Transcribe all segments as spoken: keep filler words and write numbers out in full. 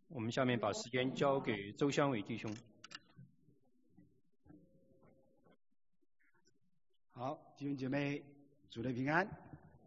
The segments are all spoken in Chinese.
我们下面把时间交给周湘伟弟兄。 好，弟兄姐妹，主内平安。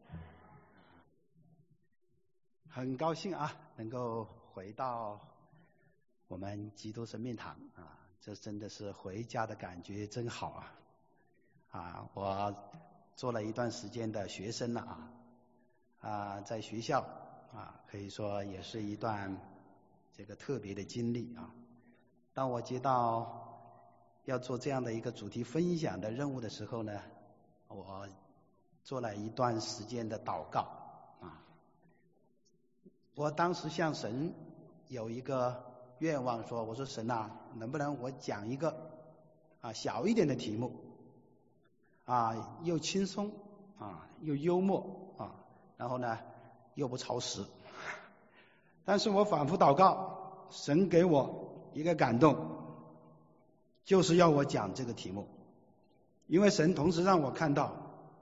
很高兴啊，能够回到我们基督生命堂啊，这真的是回家的感觉，真好啊！啊，我做了一段时间的学生了啊，啊，在学校啊，可以说也是一段这个特别的经历啊。当我接到要做这样的一个主题分享的任务的时候呢，我做了一段时间的祷告啊。我当时向神有一个愿望说，我说神啊，能不能我讲一个啊小一点的题目啊，又轻松啊又幽默啊，然后呢又不超时。但是我反复祷告，神给我一个感动，就是要我讲这个题目，因为神同时让我看到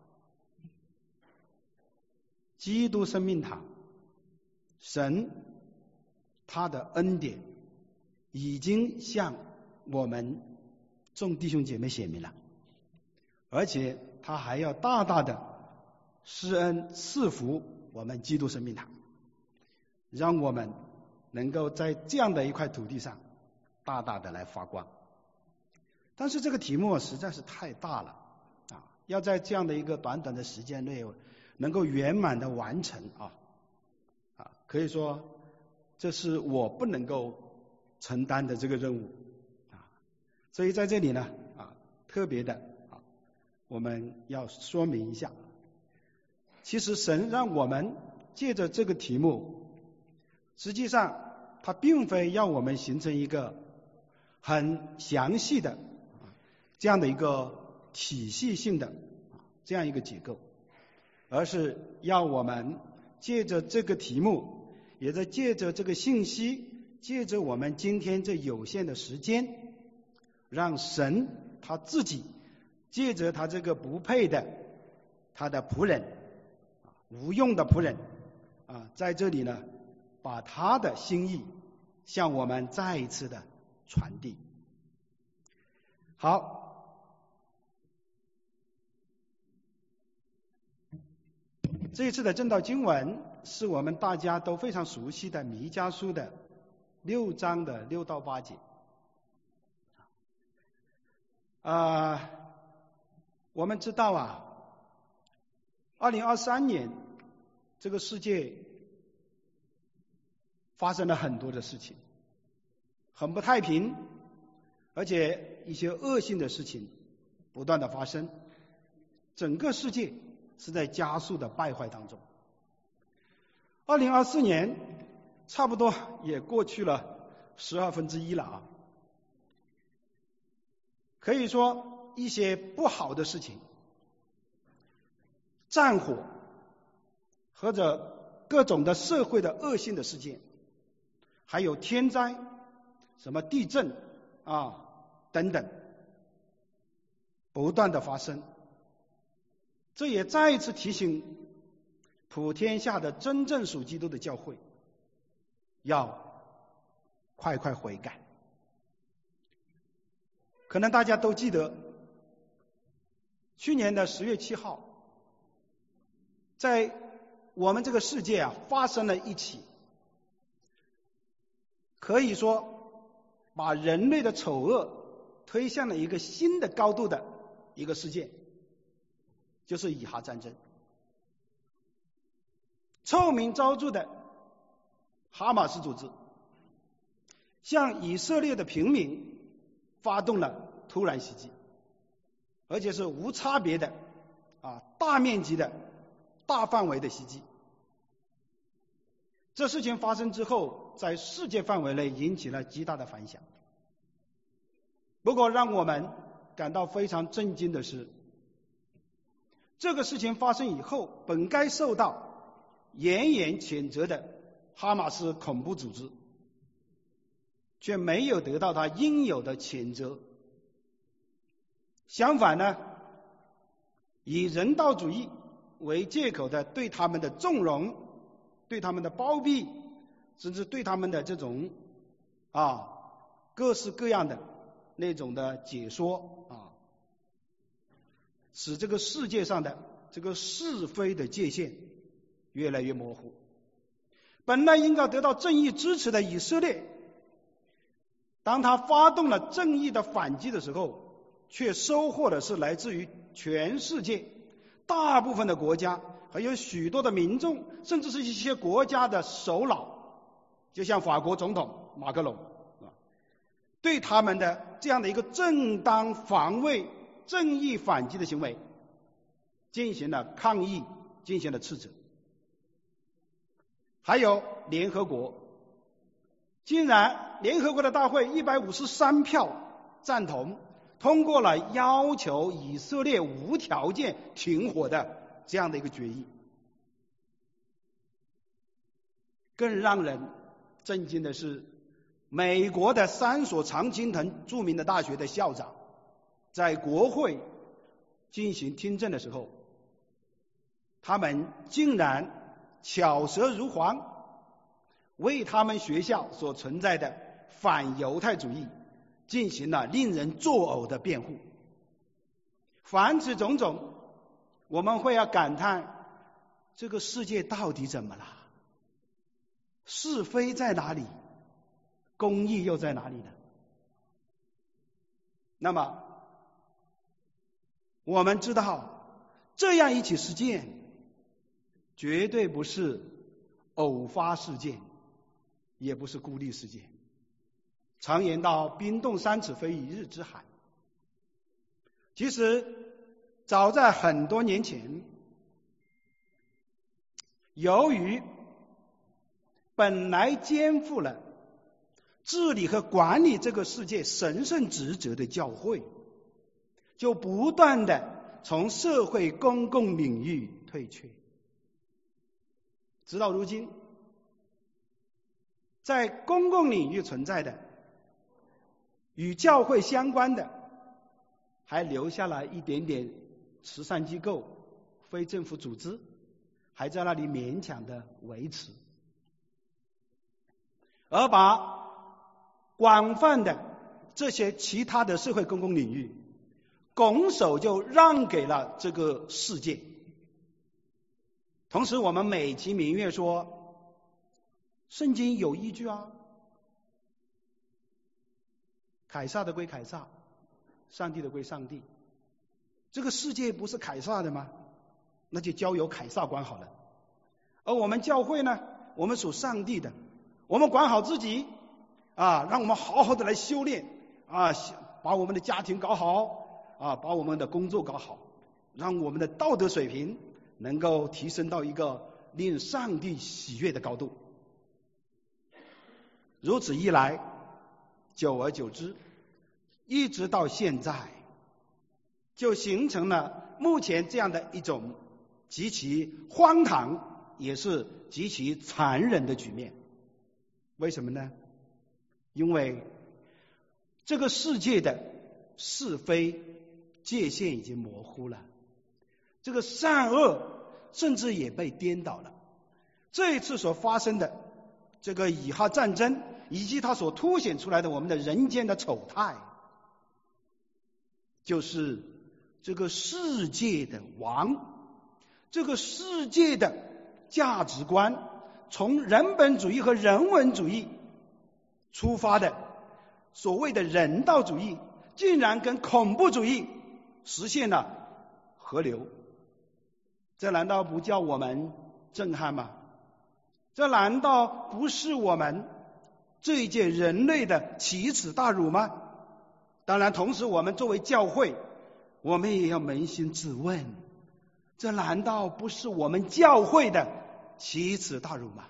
基督生命堂，神他的恩典已经向我们众弟兄姐妹显明了，而且他还要大大的施恩赐福我们基督生命堂，让我们能够在这样的一块土地上大大的来发光。但是这个题目实在是太大了啊，要在这样的一个短短的时间内能够圆满的完成啊啊，可以说这是我不能够承担的这个任务啊。所以在这里呢啊，特别的啊，我们要说明一下，其实神让我们借着这个题目，实际上他并非要我们形成一个很详细的这样的一个体系性的这样一个结构，而是要我们借着这个题目，也在借着这个信息，借着我们今天这有限的时间，让神他自己借着他这个不配的他的仆人，无用的仆人啊，在这里呢把他的心意向我们再一次的传递。好，这一次的正道经文是我们大家都非常熟悉的弥迦书的六章的六到八节。啊、呃，我们知道啊，二零二三年这个世界发生了很多的事情，很不太平，而且一些恶性的事情不断的发生，整个世界是在加速的败坏当中。二零二四年差不多也过去了十二分之一了啊，可以说一些不好的事情，战火或者各种的社会的恶性的事件，还有天灾，什么地震啊等等，不断的发生。这也再一次提醒普天下的真正属基督的教会，要快快悔改。可能大家都记得，去年的十月七号，在我们这个世界啊发生了一起可以说把人类的丑恶推向了一个新的高度的一个事件，就是以哈战争。臭名昭著的哈马斯组织向以色列的平民发动了突然袭击，而且是无差别的啊大面积的大范围的袭击。这事情发生之后，在世界范围内引起了极大的反响。不过让我们感到非常震惊的是，这个事情发生以后，本该受到严严谴责的哈马斯恐怖组织却没有得到他应有的谴责，相反呢，以人道主义为借口的对他们的纵容，对他们的包庇，甚至对他们的这种啊，各式各样的那种的解说啊，使这个世界上的这个是非的界限越来越模糊。本来应该得到正义支持的以色列，当他发动了正义的反击的时候，却收获的是来自于全世界大部分的国家，还有许多的民众，甚至是一些国家的首脑，就像法国总统马克龙，对他们的这样的一个正当防卫、正义反击的行为进行了抗议，进行了斥责。还有联合国，竟然联合国的大会一百五十三票赞同，通过了要求以色列无条件停火的这样的一个决议。更让人震惊的是，美国的三所常青藤著名的大学的校长在国会进行听证的时候，他们竟然巧舌如簧，为他们学校所存在的反犹太主义进行了令人作呕的辩护。凡此种种，我们会要感叹，这个世界到底怎么了？是非在哪里？公义又在哪里呢？那么我们知道，这样一起事件绝对不是偶发事件，也不是孤立事件。常言道，冰冻三尺非一日之寒。其实早在很多年前，由于本来肩负了治理和管理这个世界神圣职责的教会，就不断的从社会公共领域退却。直到如今，在公共领域存在的与教会相关的，还留下了一点点慈善机构、非政府组织，还在那里勉强的维持，而把广泛的这些其他的社会公共领域拱手就让给了这个世界。同时我们美其名曰说，圣经有依据啊，凯撒的归凯撒，上帝的归上帝。这个世界不是凯撒的吗？那就交由凯撒管好了。而我们教会呢，我们属上帝的，我们管好自己啊，让我们好好的来修炼啊，把我们的家庭搞好啊，把我们的工作搞好，让我们的道德水平能够提升到一个令上帝喜悦的高度。如此一来，久而久之，一直到现在，就形成了目前这样的一种极其荒唐，也是极其残忍的局面。为什么呢？因为这个世界的是非界限已经模糊了，这个善恶甚至也被颠倒了。这一次所发生的这个以哈战争，以及它所凸显出来的我们的人间的丑态，就是这个世界的王，这个世界的价值观，从人本主义和人文主义出发的所谓的人道主义，竟然跟恐怖主义实现了合流。这难道不叫我们震撼吗？这难道不是我们这一届人类的奇耻大辱吗？当然，同时我们作为教会，我们也要扪心自问，这难道不是我们教会的奇耻大辱吗？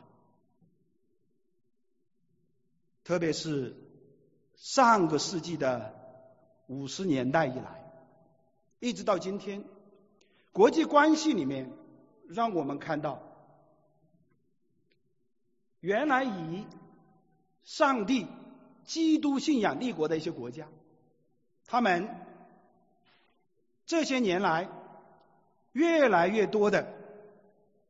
特别是上个世纪的五十年代以来，一直到今天，国际关系里面让我们看到，原来以上帝、基督信仰立国的一些国家，他们这些年来越来越多的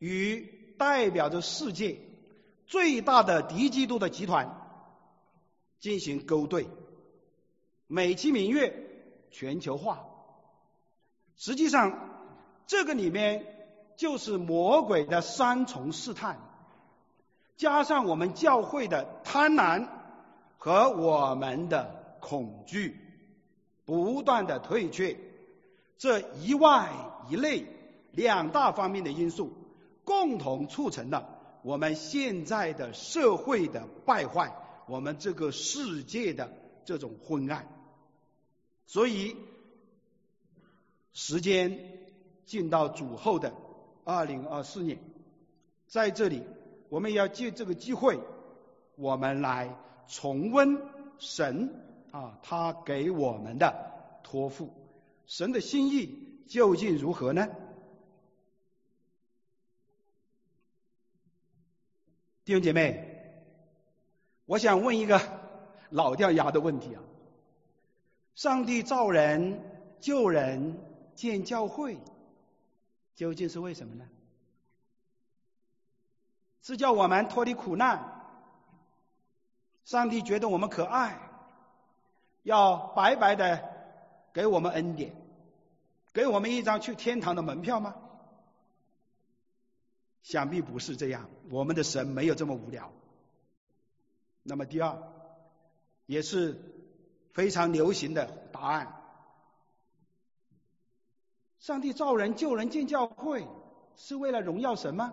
与代表着世界最大的敌基督的集团进行勾兑，美其名曰全球化。实际上，这个里面就是魔鬼的三重试探，加上我们教会的贪婪和我们的恐惧，不断的退却，这一外一内两大方面的因素，共同促成了我们现在的社会的败坏，我们这个世界的这种昏暗。所以时间进到主后的二零二四年，在这里我们要借这个机会，我们来重温神啊他给我们的托付，神的心意究竟如何呢？弟兄姐妹，我想问一个老掉牙的问题啊，上帝造人、救人、建教会，究竟是为什么呢？是叫我们脱离苦难，上帝觉得我们可爱，要白白的给我们恩典，给我们一张去天堂的门票吗？想必不是这样，我们的神没有这么无聊。那么第二，也是非常流行的答案，上帝造人、救人、建教会是为了荣耀神吗？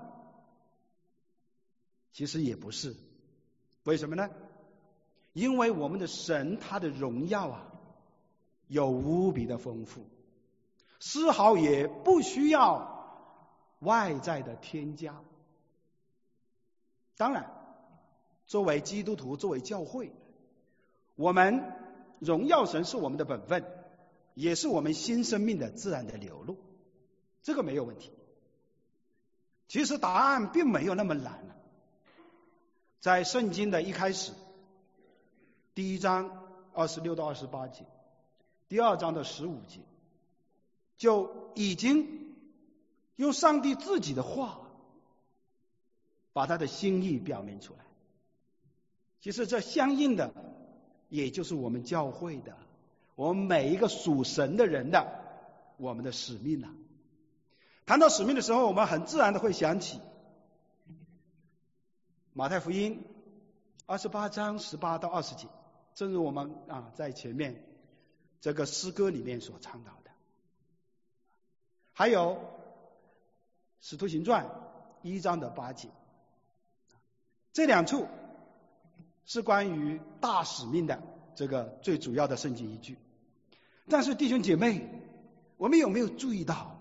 其实也不是。为什么呢？因为我们的神他的荣耀啊有无比的丰富，丝毫也不需要外在的添加。当然作为基督徒，作为教会，我们荣耀神是我们的本分，也是我们新生命的自然的流露，这个没有问题。其实答案并没有那么难了。在圣经的一开始，第一章二十六到二十八节，第二章的十五节，就已经用上帝自己的话把他的心意表明出来。其实这相应的也就是我们教会的，我们每一个属神的人的我们的使命了。谈到使命的时候，我们很自然的会想起马太福音二十八章十八到二十节，正如我们啊在前面这个诗歌里面所倡导的，还有使徒行传一章的八节，这两处是关于大使命的这个最主要的圣经依据。但是弟兄姐妹，我们有没有注意到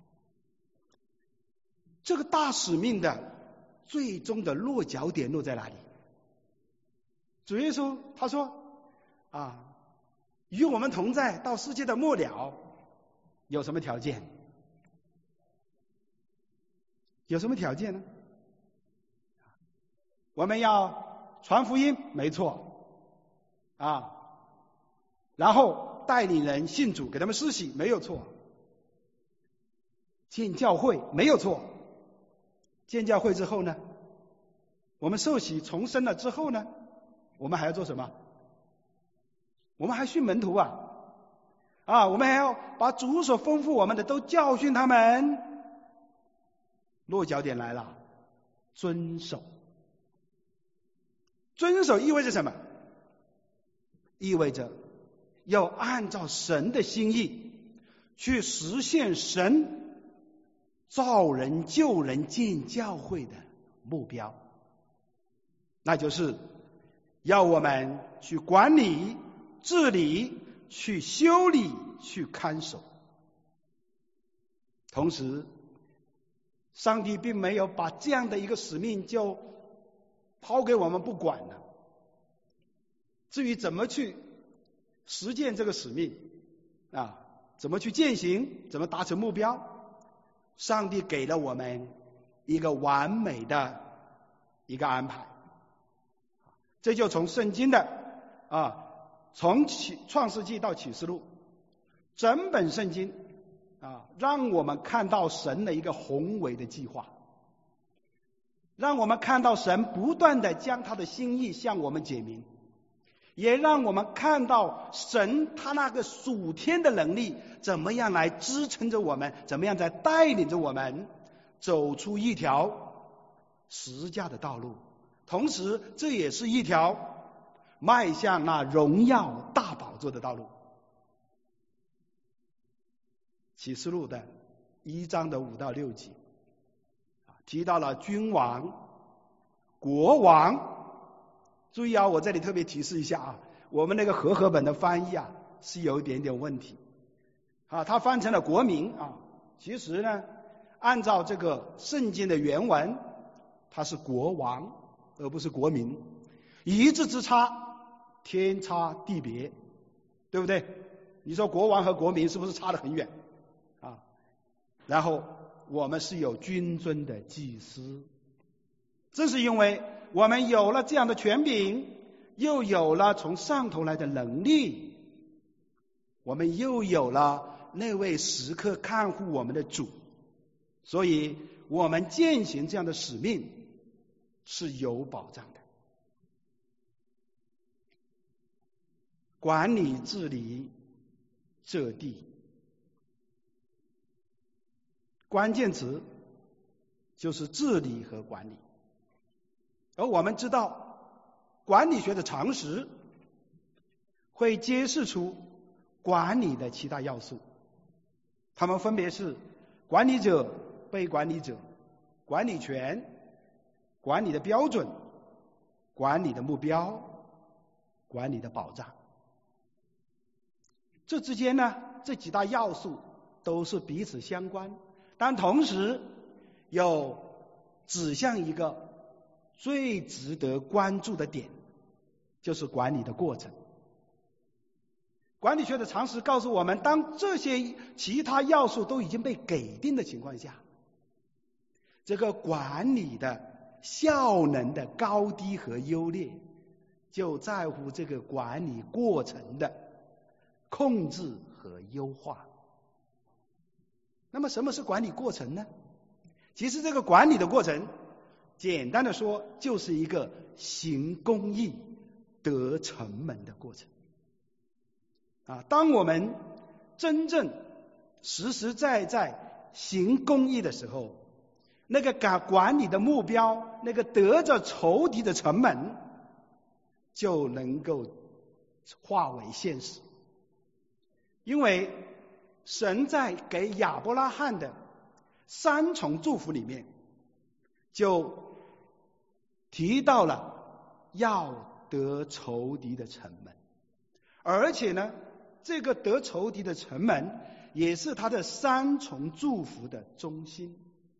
这个大使命的最终的落脚点落在哪里？主耶稣他说啊，与我们同在到世界的末了，有什么条件？有什么条件呢？我们要传福音，没错啊，然后带领人信主，给他们施洗，没有错。建教会，没有错。建教会之后呢，我们受洗重生了之后呢，我们还要做什么？我们还训门徒啊啊，我们还要把主所吩咐我们的都教训他们。落脚点来了，遵守。遵守意味着什么？意味着要按照神的心意去实现神造人、救人、建教会的目标，那就是要我们去管理、治理、去修理、去看守。同时上帝并没有把这样的一个使命就抛给我们不管了。至于怎么去实践这个使命啊，怎么去践行，怎么达成目标，上帝给了我们一个完美的一个安排。这就从圣经的啊，从启创世纪到启示录，整本圣经啊，让我们看到神的一个宏伟的计划，让我们看到神不断的将他的心意向我们解明， 也让我们看到神他那个属天的能力怎么样来支撑着我们，怎么样在带领着我们走出一条十架的道路，同时这也是一条迈向那荣耀大宝座的道路。启示录的一章的五到六节提到了君王、国王。注意啊，我这里特别提示一下啊，我们那个和合本的翻译啊是有一点点问题啊，它翻成了国民啊，其实呢，按照这个圣经的原文，它是国王而不是国民，一字之差，天差地别，对不对？你说国王和国民是不是差得很远啊？然后我们是有君尊的祭司，正是因为我们有了这样的权柄，又有了从上头来的能力，我们又有了那位时刻看护我们的主，所以我们践行这样的使命是有保障的。管理治理这地，关键词就是治理和管理。而我们知道，管理学的常识会揭示出管理的七大要素，它们分别是管理者、被管理者、管理权、管理的标准、管理的目标、管理的保障。这之间呢，这几大要素都是彼此相关，但同时有指向一个最值得关注的点，就是管理的过程。管理学的常识告诉我们，当这些其他要素都已经被给定的情况下，这个管理的效能的高低和优劣，就在乎这个管理过程的控制和优化。那么什么是管理过程呢？其实这个管理的过程，简单的说，就是一个行公义、得成门的过程。啊，当我们真正实实在在行公义的时候，那个管理的目标，那个得着仇敌的成门，就能够化为现实。因为神在给亚伯拉罕的三重祝福里面，就提到了要得仇敌的城门，而且呢，这个得仇敌的城门也是他的三重祝福的中心，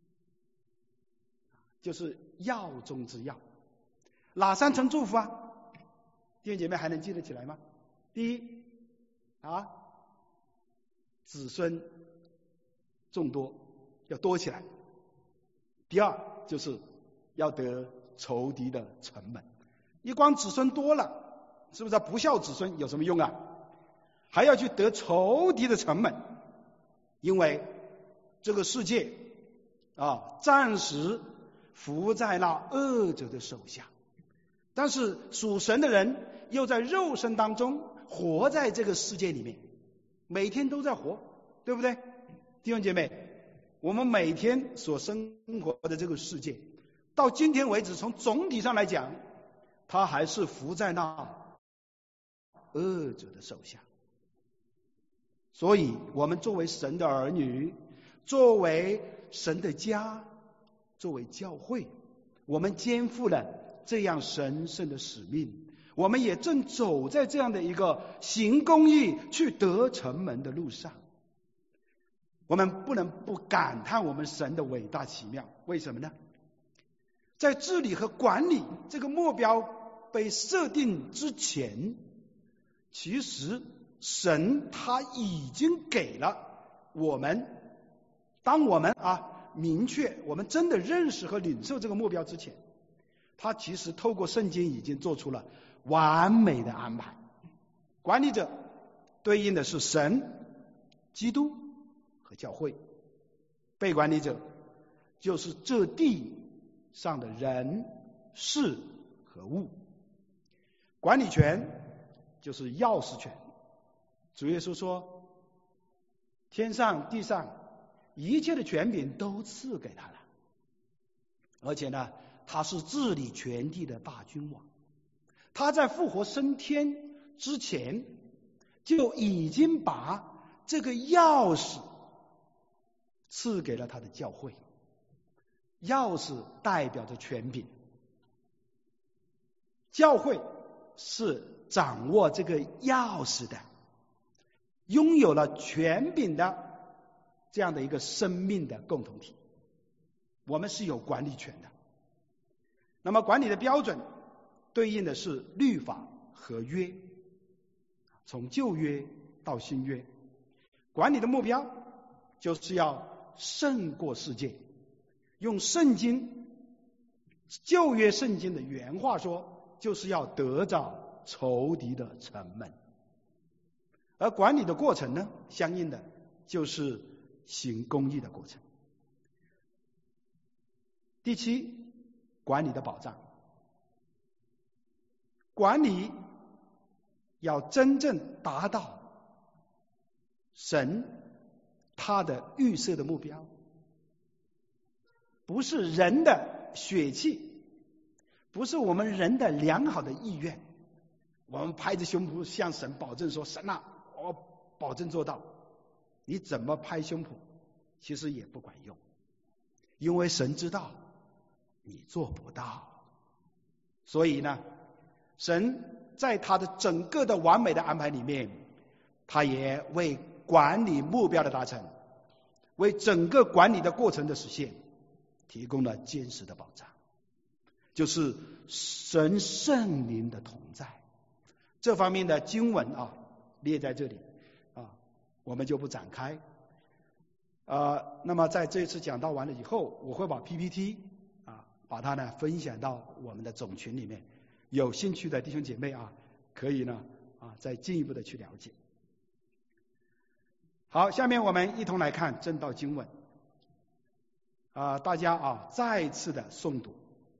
就是要中之要。哪三重祝福啊？弟兄姐妹还能记得起来吗？第一啊，子孙众多，要多起来。第二就是要得仇敌的城门。你光子孙多了，是不是不孝子孙有什么用啊？还要去得仇敌的城门，因为这个世界啊，暂时服在那恶者的手下，但是属神的人又在肉身当中活在这个世界里面，每天都在活，对不对？弟兄姐妹，我们每天所生活的这个世界，到今天为止，从总体上来讲，它还是服在那恶者的手下。所以我们作为神的儿女，作为神的家，作为教会，我们肩负了这样神圣的使命，我们也正走在这样的一个行公义去得城门的路上。我们不能不感叹我们神的伟大奇妙。为什么呢？在治理和管理这个目标被设定之前，其实神他已经给了我们，当我们啊明确我们真的认识和领受这个目标之前，他其实透过圣经已经做出了完美的安排。管理者对应的是神、基督和教会，被管理者就是这地上的人、事和物。管理权就是钥匙权。主耶稣说，天上地上一切的权柄都赐给他了，而且呢，他是治理全地的大君王。他在复活升天之前就已经把这个钥匙赐给了他的教会。钥匙代表着权柄，教会是掌握这个钥匙的，拥有了权柄的这样的一个生命的共同体。我们是有管理权的。那么管理的标准对应的是律法和约，从旧约到新约，管理的目标就是要胜过世界。用圣经旧约圣经的原话说，就是要得着仇敌的城门。而管理的过程呢，相应的就是行公义的过程。第七，管理的保障。管理要真正达到神他的预设的目标，不是人的血气，不是我们人的良好的意愿，我们拍着胸脯向神保证说，神啊，我保证做到。你怎么拍胸脯其实也不管用，因为神知道你做不到。所以呢，神在他的整个的完美的安排里面，他也为管理目标的达成，为整个管理的过程的实现提供了坚实的保障，就是神圣灵的同在。这方面的经文啊列在这里啊，我们就不展开。呃，那么在这一次讲道完了以后，我会把 P P T 啊把它呢分享到我们的总群里面，有兴趣的弟兄姐妹啊，可以呢啊再进一步的去了解。好，下面我们一同来看正道经文。啊，大家啊，再次的诵读，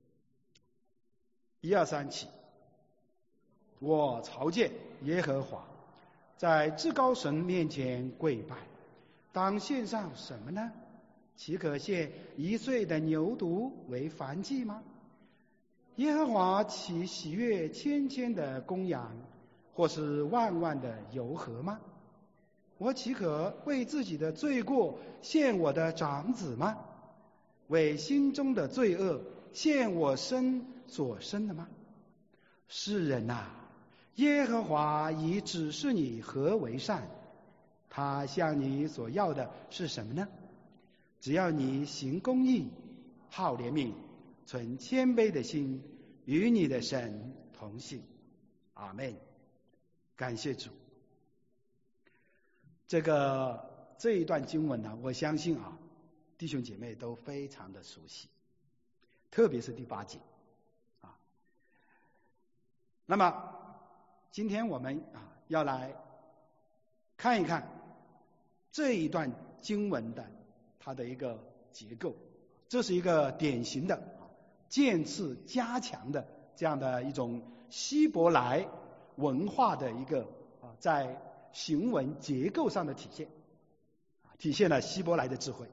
一二三起。我朝见耶和华，在至高神面前跪拜，当献上什么呢？岂可献一岁的牛犊为燔祭吗？耶和华岂喜悦千千的公羊，或是万万的油和吗？我岂可为自己的罪过献我的长子吗？为心中的罪恶献我身所生的吗？世人啊，耶和华已指示你何为善，他向你所要的是什么呢？只要你行公义，好怜悯，存谦卑的心，与你的神同行。阿们。感谢主。这个这一段经文呢，我相信啊弟兄姐妹都非常的熟悉，特别是第八节啊。那么今天我们啊要来看一看这一段经文的它的一个结构，这是一个典型的渐次加强的这样的一种希伯来文化的一个啊在行文结构上的体现，体现了希伯来的智慧。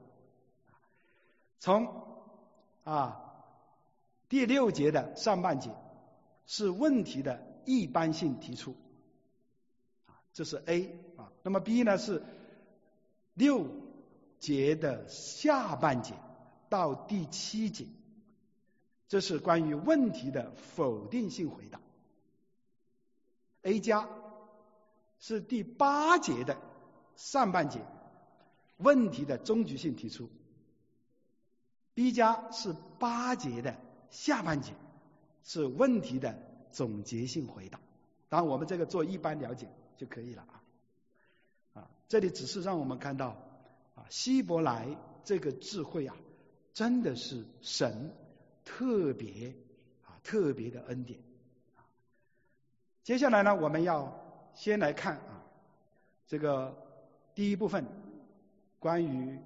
从啊第六节的上半节是问题的一般性提出，这是 A 啊。那么 B 呢是六节的下半节到第七节，这是关于问题的否定性回答。A 加是第八节的上半节，问题的终局性提出。B 加是八节的下半节，是问题的总结性回答。当然我们这个做一般了解就可以了啊。啊，这里只是让我们看到啊，希伯来这个智慧啊，真的是神特别啊特别的恩典。接下来呢，我们要先来看啊这个第一部分关于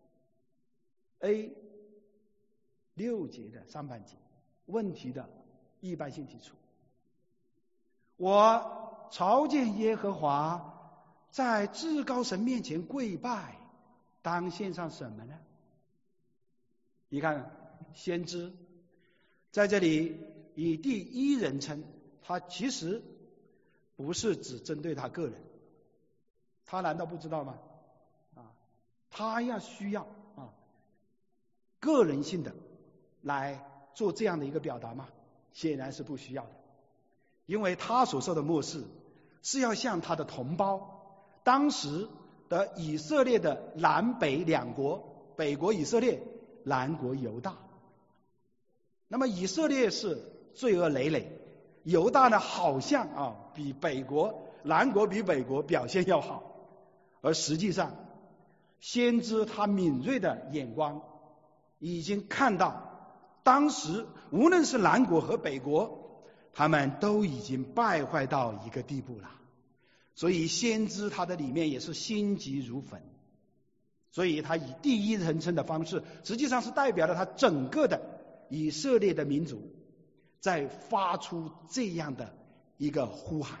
A 六节的上半节问题的一般性提出。我朝见耶和华，在至高神面前跪拜，当献上什么呢？你看，先知在这里以第一人称，他其实不是只针对他个人，他难道不知道吗？啊，他要需要啊个人性的来做这样的一个表达吗？显然是不需要的，因为他所受的默示是要向他的同胞，当时的以色列的南北两国，北国以色列，南国犹大。那么以色列是罪恶累累，犹大呢好像啊比北国南国比北国表现要好，而实际上先知他敏锐的眼光已经看到，当时无论是南国和北国，他们都已经败坏到一个地步了，所以先知他的里面也是心急如焚，所以他以第一人称的方式，实际上是代表了他整个的以色列的民族在发出这样的一个呼喊。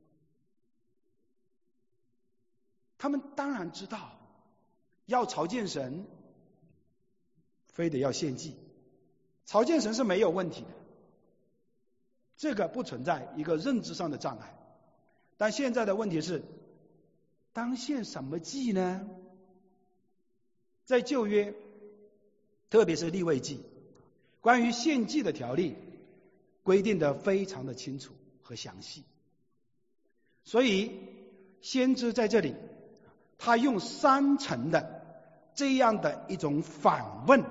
他们当然知道要朝见神非得要献祭，朝见神是没有问题的，这个不存在一个认知上的障碍。但现在的问题是，当献什么祭呢？在旧约，特别是利未记，关于献祭的条例规定的非常的清楚和详细，所以先知在这里他用三层的这样的一种反问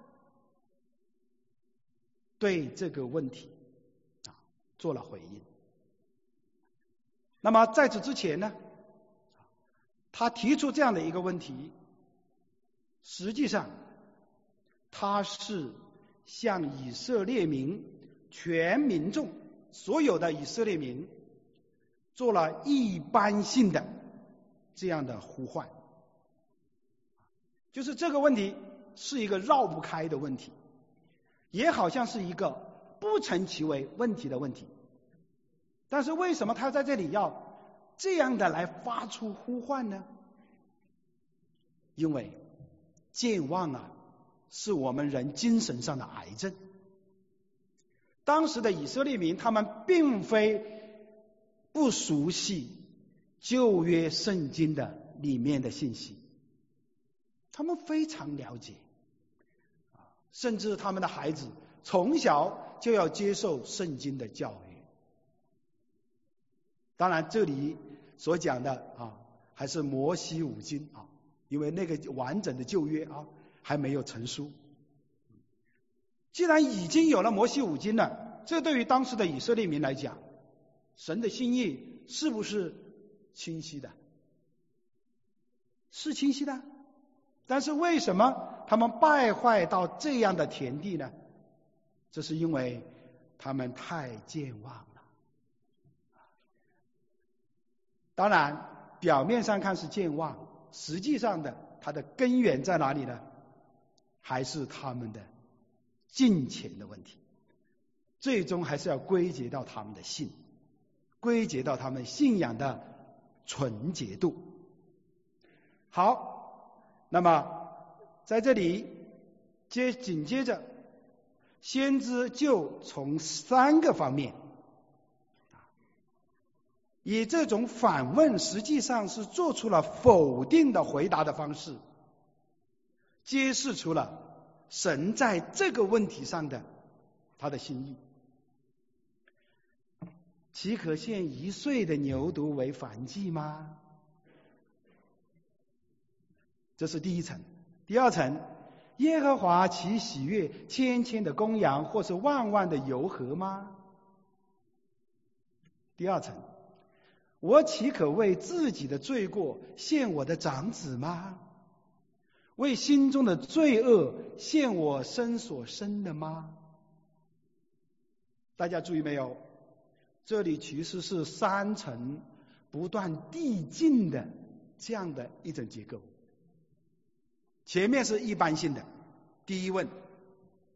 对这个问题啊做了回应。那么在此之前呢，他提出这样的一个问题，实际上他是向以色列民全民众所有的以色列民做了一般性的这样的呼唤，就是这个问题是一个绕不开的问题，也好像是一个不成其为问题的问题。但是为什么他在这里要这样的来发出呼唤呢？因为健忘啊是我们人精神上的癌症。当时的以色列民他们并非不熟悉旧约圣经的里面的信息，他们非常了解，甚至他们的孩子从小就要接受圣经的教育。当然这里所讲的啊还是摩西五经啊，因为那个完整的旧约啊还没有成书。既然已经有了摩西五经了，这对于当时的以色列民来讲，神的心意是不是清晰的？是清晰的。但是为什么他们败坏到这样的田地呢？这是因为他们太健忘了。当然表面上看是健忘，实际上的它的根源在哪里呢？还是他们的敬虔的问题，最终还是要归结到他们的信，归结到他们信仰的纯洁度。好，那么在这里接紧接着先知就从三个方面以这种反问，实际上是做出了否定的回答的方式，揭示出了神在这个问题上的他的心意。岂可献一岁的牛犊为燔祭吗？这是第一层。第二层，耶和华岂喜悦千千的公羊或是万万的油河吗？第二层，我岂可为自己的罪过献我的长子吗？为心中的罪恶献我生所生的吗？大家注意没有？这里其实是三层不断递进的这样的一种结构。前面是一般性的第一问，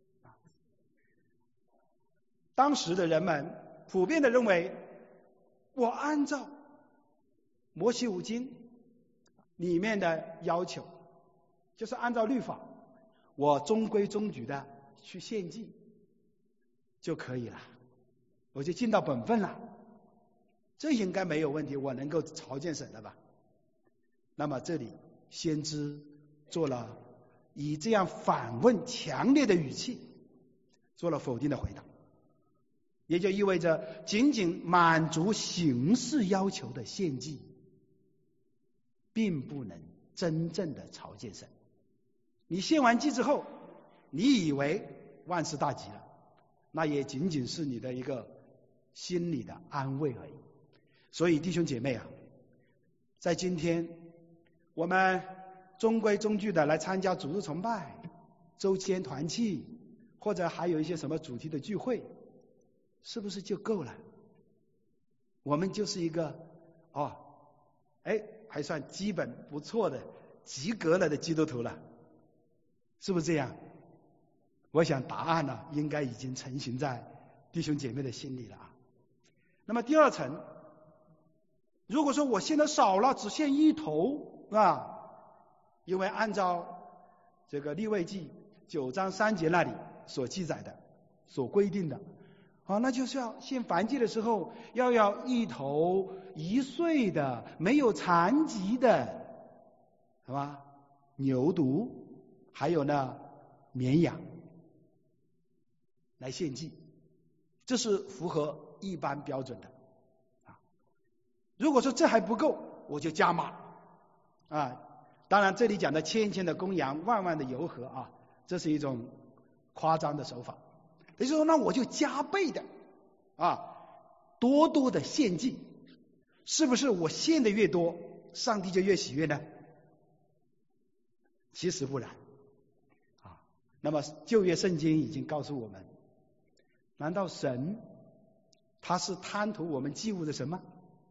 当时的人们普遍的认为我按照摩西五经里面的要求，就是按照律法，我中规中矩的去献祭就可以了，我就尽到本分了，这应该没有问题，我能够朝见神的吧？那么这里先知做了以这样反问强烈的语气做了否定的回答，也就意味着仅仅满足形式要求的献祭并不能真正的朝见神。你献完祭之后，你以为万事大吉了，那也仅仅是你的一个心理的安慰而已。所以弟兄姐妹啊，在今天我们中规中矩的来参加主日崇拜、周间团契，或者还有一些什么主题的聚会，是不是就够了？我们就是一个哦，哎，还算基本不错的及格了的基督徒了，是不是这样？我想答案呢，应该已经成型在弟兄姐妹的心里了啊。那么第二层，如果说我献的少了，只献一头啊，因为按照这个利未记九章三节那里所记载的、所规定的啊，那就是要献燔祭的时候，要要一头一岁的、没有残疾的，是吧？牛犊，还有呢绵羊来献祭，这是符合一般标准的啊。如果说这还不够，我就加码啊。当然，这里讲的千千的公羊，万万的油和啊，这是一种夸张的手法。也就是说，那我就加倍的啊，多多的献祭，是不是我献的越多，上帝就越喜悦呢？其实不然啊。那么旧约圣经已经告诉我们，难道神他是贪图我们祭物的神吗？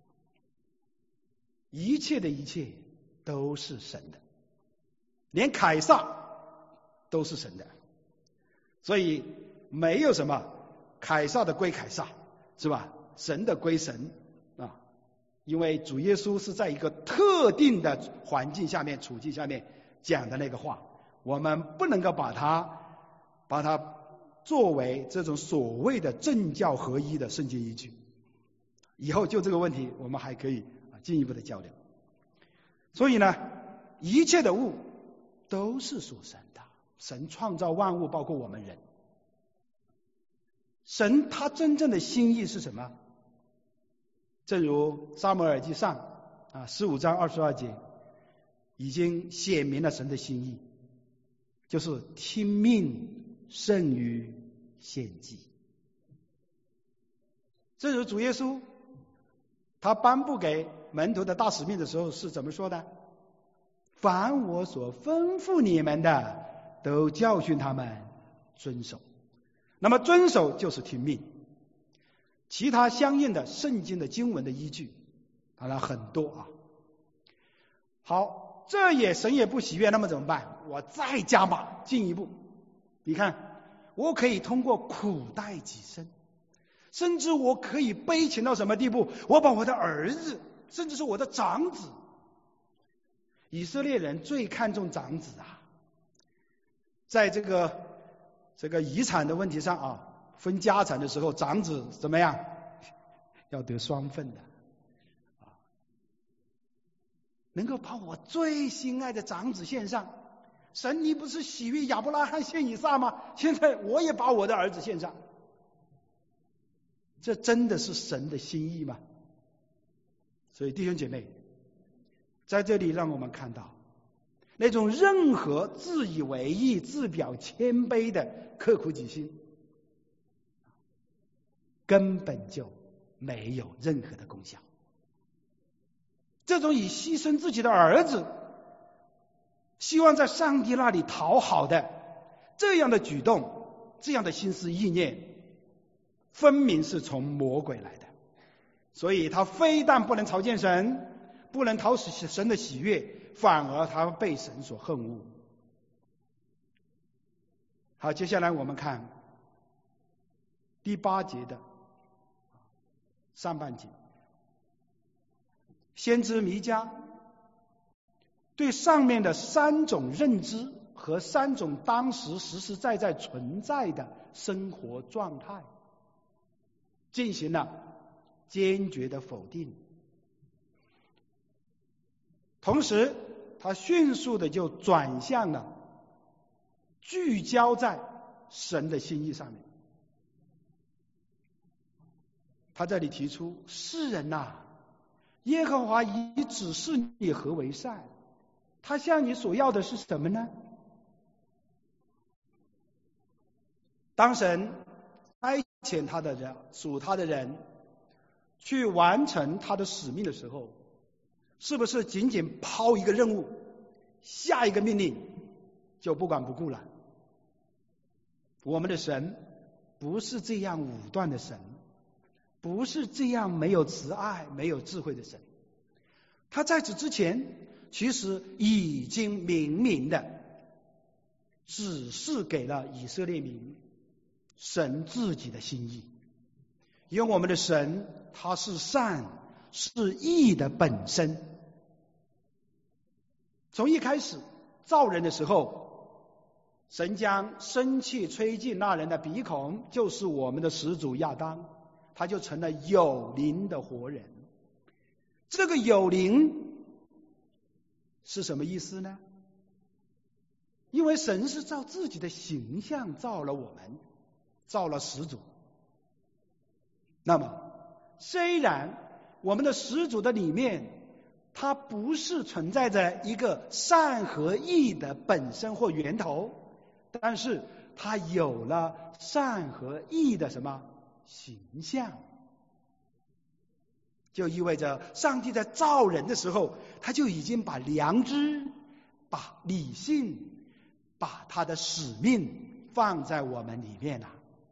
一切的一切都是神的，连凯撒都是神的，所以没有什么凯撒的归凯撒，是吧？神的归神啊，因为主耶稣是在一个特定的环境下面、处境下面讲的那个话，我们不能够把它把它作为这种所谓的政教合一的圣经依据。以后就这个问题，我们还可以进一步的交流。所以呢，一切的物都是属神的，神创造万物，包括我们人。神他真正的心意是什么？正如撒母耳记上啊十五章二十二节已经写明了神的心意，就是听命胜于献祭。正如主耶稣他颁布给门徒的大使命的时候是怎么说的？凡我所吩咐你们的，都教训他们遵守。那么遵守就是听命，其他相应的圣经的经文的依据当然很多啊。好，这也神也不喜悦，那么怎么办？我再加码进一步，你看我可以通过苦待己身，甚至我可以悲情到什么地步？我把我的儿子，甚至是我的长子，以色列人最看重长子啊，在这个这个遗产的问题上啊，分家产的时候，长子怎么样？要得双份的啊，能够把我最心爱的长子献上。神，你不是喜悦亚伯拉罕献以撒吗？现在我也把我的儿子献上，这真的是神的心意吗？所以弟兄姐妹，在这里让我们看到，那种任何自以为意、自表谦卑的刻苦己心，根本就没有任何的功效。这种以牺牲自己的儿子，希望在上帝那里讨好的这样的举动，这样的心思意念，分明是从魔鬼来的。所以他非但不能朝见神，不能讨神的喜悦，反而他被神所恨恶。好，接下来我们看第八节的上半节， 先知弥迦对上面的三种认知和三种当时实实在在存在的生活状态进行了坚决的否定，同时他迅速的就转向了聚焦在神的心意上面。他这里提出，世人呐、啊，耶和华已指示你何为善，他向你所要的是什么呢？当神差遣他的人属他的人去完成他的使命的时候，是不是仅仅抛一个任务，下一个命令就不管不顾了？我们的神不是这样武断的神，不是这样没有慈爱没有智慧的神。他在此之前其实已经明明的指示给了以色列民神自己的心意。因为我们的神他是善是义的本身，从一开始造人的时候，神将生气吹进那人的鼻孔，就是我们的始祖亚当，他就成了有灵的活人。这个有灵是什么意思呢？因为神是照自己的形象造了我们，造了始祖。那么虽然我们的始祖的里面它不是存在着一个善和义的本身或源头，但是它有了善和义的什么形象，就意味着上帝在造人的时候，他就已经把良知把理性把他的使命放在我们里面了。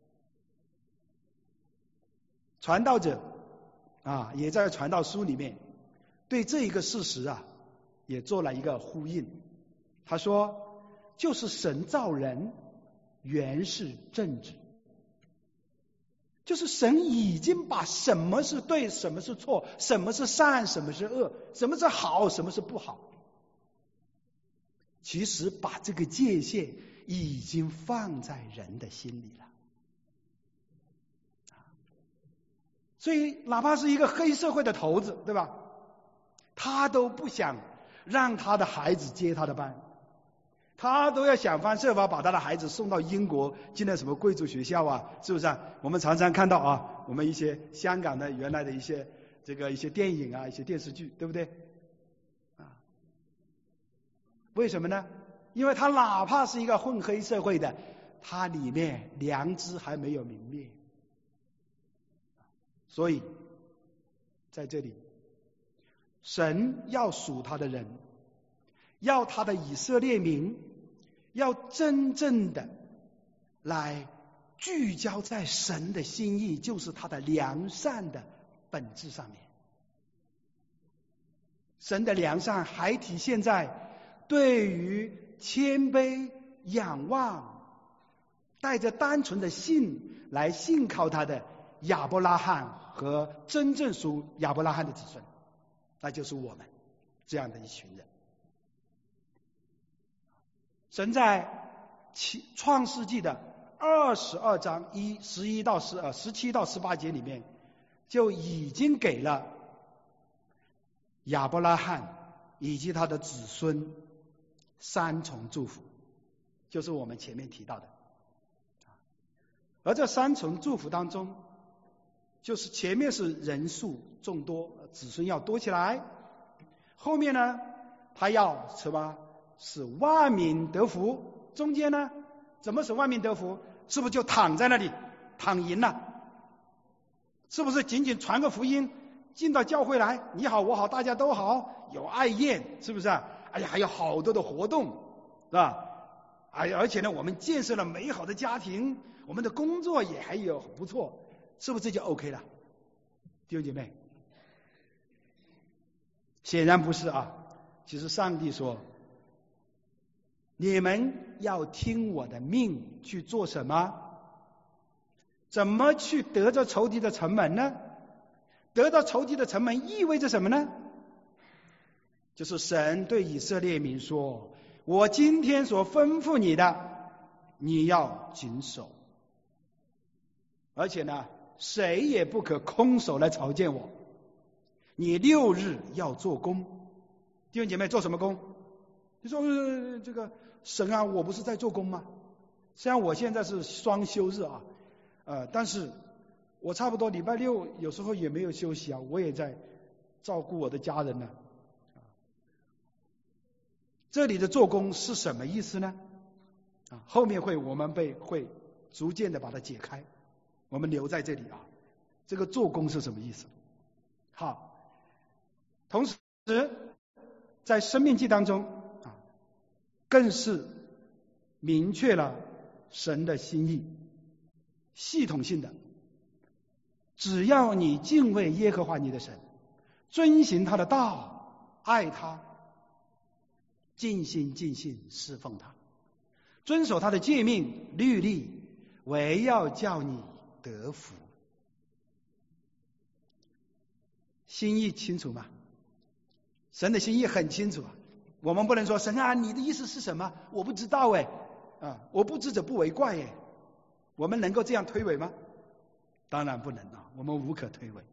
传道者啊，也在传道书里面对这一个事实啊，也做了一个呼应。他说，就是神造人原是正直，就是神已经把什么是对，什么是错，什么是善，什么是恶，什么是好，什么是不好，其实把这个界限已经放在人的心里了。所以哪怕是一个黑社会的头子，对吧，他都不想让他的孩子接他的班，他都要想方设法把他的孩子送到英国进了什么贵族学校啊，是不是啊？我们常常看到啊，我们一些香港的原来的一些这个一些电影啊，一些电视剧，对不对啊？为什么呢？因为他哪怕是一个混黑社会的，他里面良知还没有泯灭。所以在这里，神要属他的人，要他的以色列民，要真正的来聚焦在神的心意，就是他的良善的本质上面。神的良善还体现在对于谦卑仰望带着单纯的信来信靠他的亚伯拉罕和真正属亚伯拉罕的子孙，那就是我们这样的一群人。神在创世纪的二十二章一十一到十呃十七到十八节里面，就已经给了亚伯拉罕以及他的子孙三重祝福，就是我们前面提到的。而这三重祝福当中，就是前面是人数众多，子孙要多起来，后面呢他要什么使万民得福，中间呢怎么使万民得福？是不是就躺在那里躺赢了？是不是仅仅传个福音进到教会来，你好我好大家都好，有爱宴，是不是啊？哎呀还有好多的活动，是吧？哎而且呢我们建设了美好的家庭，我们的工作也还有不错，是不是这就 OK 了？弟兄姐妹，显然不是啊。其实上帝说，你们要听我的命去做什么？怎么去得着仇敌的城门呢？得到仇敌的城门意味着什么呢？ 就是神对以色列民说，我今天所吩咐你的，你要谨守。而且呢，谁也不可空手来朝见我。你六日要做工。弟兄姐妹，做什么工？你说、呃、这个神啊，我不是在做工吗？虽然我现在是双休日啊，呃，但是我差不多礼拜六有时候也没有休息啊，我也在照顾我的家人呢。这里的做工是什么意思呢？啊，后面会我们被会逐渐的把它解开，我们留在这里啊。这个做工是什么意思？好，同时在申命记当中啊，更是明确了神的心意，系统性的，只要你敬畏耶和华你的神，遵行他的道，爱他，尽心尽性侍奉他，遵守他的诫命律例，唯要叫你得福。心意清楚吗？神的心意很清楚啊，我们不能说神啊，你的意思是什么？我不知道哎，啊，我不知者不为怪哎，我们能够这样推诿吗？当然不能啊，我们无可推诿。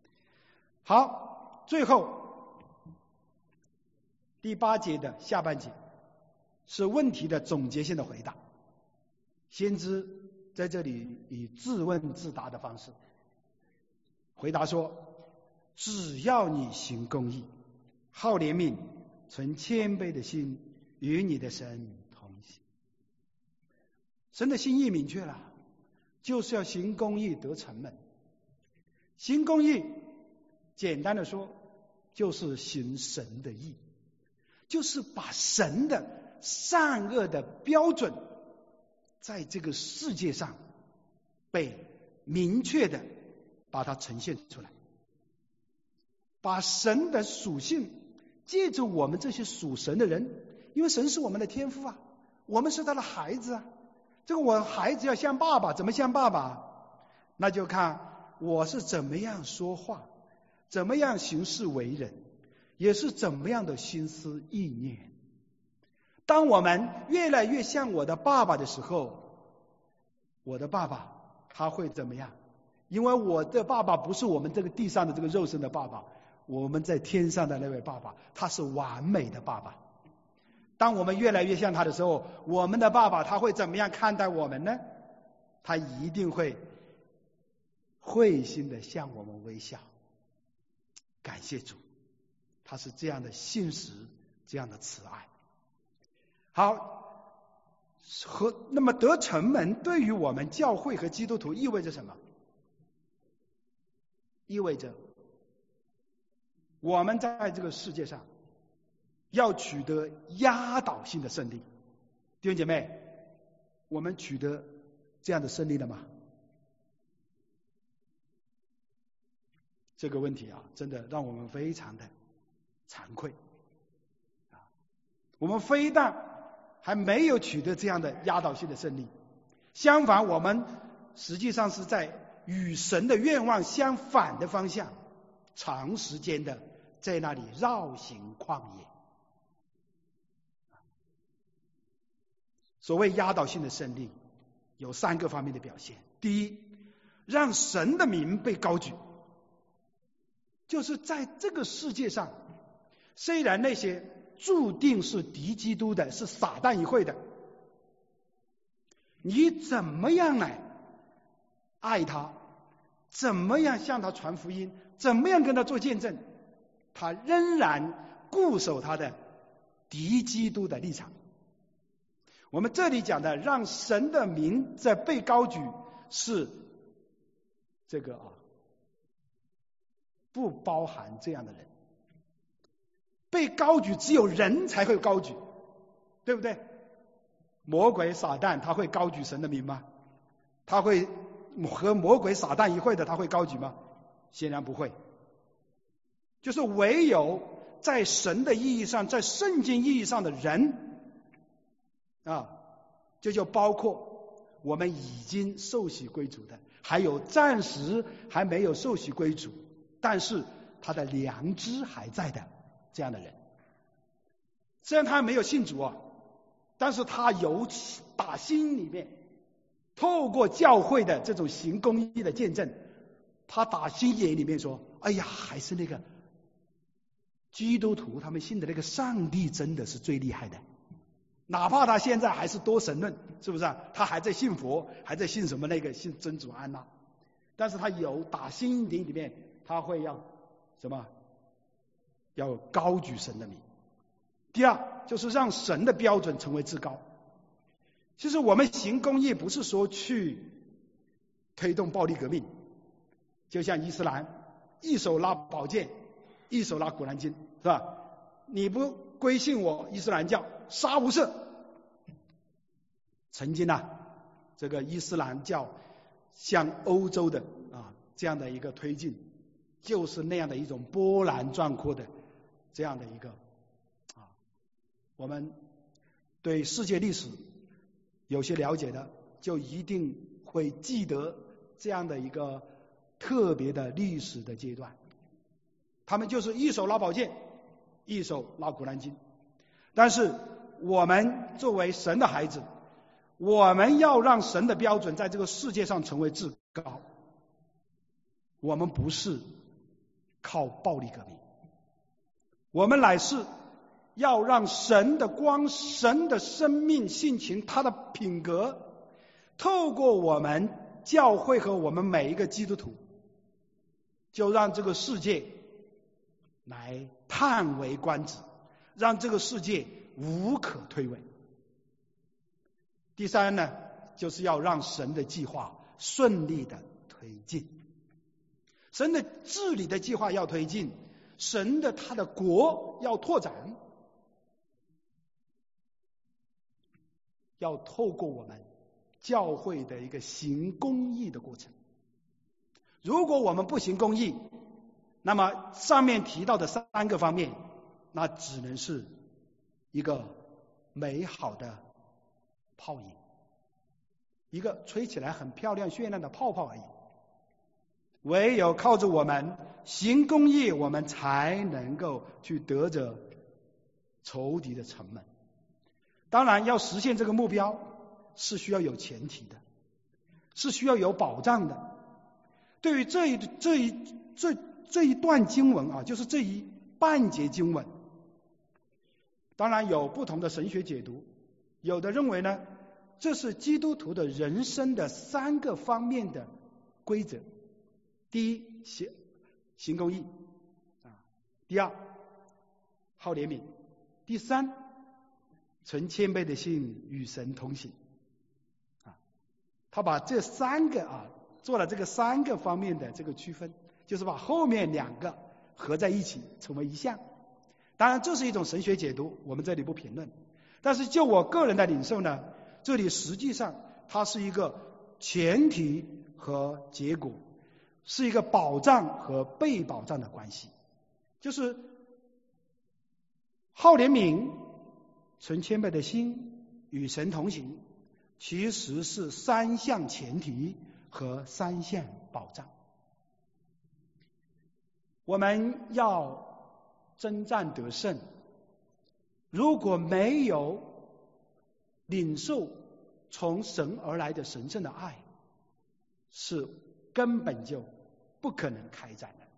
好，最后第八节的下半节是问题的总结性的回答。先知在这里以自问自答的方式回答说，只要你行公义，好怜悯，存谦卑的心，与你的神同行。神的心意明确了，就是要行公义得城门。行公义简单的说就是行神的义，就是把神的善恶的标准在这个世界上被明确的把它呈现出来，把神的属性借着我们这些属神的人，因为神是我们的天父啊，我们是他的孩子啊，这个我孩子要像爸爸，怎么像爸爸？那就看我是怎么样说话，怎么样行事为人，也是怎么样的心思意念。当我们越来越像我的爸爸的时候，我的爸爸他会怎么样？因为我的爸爸不是我们这个地上的这个肉身的爸爸，我们在天上的那位爸爸，他是完美的爸爸。当我们越来越像他的时候，我们的爸爸他会怎么样看待我们呢？他一定会会心的向我们微笑，感谢主，他是这样的信实，这样的慈爱。好，和那么得城门对于我们教会和基督徒意味着什么？意味着我们在这个世界上要取得压倒性的胜利。弟兄姐妹，我们取得这样的胜利了吗？这个问题啊，真的让我们非常的惭愧啊！我们非但还没有取得这样的压倒性的胜利，相反，我们实际上是在与神的愿望相反的方向，长时间的在那里绕行旷野。所谓压倒性的胜利，有三个方面的表现。第一，让神的名被高举，就是在这个世界上，虽然那些注定是敌基督的，是撒旦一会的，你怎么样来爱他，怎么样向他传福音，怎么样跟他做见证，他仍然固守他的敌基督的立场。我们这里讲的让神的名在被高举，是这个啊，不包含这样的人。被高举只有人才会高举，对不对？魔鬼撒旦他会高举神的名吗？他会和魔鬼撒旦一会的他会高举吗？显然不会。就是唯有在神的意义上，在圣经意义上的人啊，这就包括我们已经受洗归主的，还有暂时还没有受洗归主但是他的良知还在的这样的人。 虽然他没有信主啊，但是他由打心里面透过教会的这种行公义的见证，他打心眼里面说，哎呀，还是那个基督徒他们信的那个上帝真的是最厉害的。哪怕他现在还是多神论，是不是啊？他还在信佛，还在信什么那个信真主安呐，但是他有打心底里面他会要什么？要高举神的名。第二就是让神的标准成为至高。其实我们行公义不是说去推动暴力革命，就像伊斯兰一手拉宝剑，一手拉古兰经，是吧？你不归信我伊斯兰教，杀无赦。曾经啊，这个伊斯兰教向欧洲的啊这样的一个推进，就是那样的一种波澜壮阔的这样的一个啊，我们对世界历史有些了解的，就一定会记得这样的一个特别的历史的阶段。他们就是一手拉宝剑，一手拉古兰经。但是我们作为神的孩子，我们要让神的标准在这个世界上成为至高。我们不是靠暴力革命，我们乃是要让神的光、神的生命性情、他的品格，透过我们教会和我们每一个基督徒，就让这个世界来叹为观止，让这个世界无可推诿。第三呢，就是要让神的计划顺利的推进。神的治理的计划要推进，神的他的国要拓展，要透过我们教会的一个行公义的过程。如果我们不行公义，那么上面提到的三个方面，那只能是一个美好的泡影，一个吹起来很漂亮绚烂的泡泡而已。唯有靠着我们行公义，我们才能够去得着仇敌的城门。当然要实现这个目标是需要有前提的，是需要有保障的。对于这一这一这这一段经文啊，就是这一半节经文，当然有不同的神学解读。有的认为呢，这是基督徒的人生的三个方面的规则。第一，行行公义啊；第二，好怜悯；第三，存谦卑的心与神同行啊。他把这三个啊做了这个三个方面的这个区分，就是把后面两个合在一起成为一项。当然这是一种神学解读，我们这里不评论。但是就我个人的领受呢，这里实际上它是一个前提和结果，是一个保障和被保障的关系。就是好怜悯、存谦卑的心、与神同行，其实是三项前提和三项保障。我们要征战得胜，如果没有领受从神而来的神圣的爱，是根本就不可能开战的。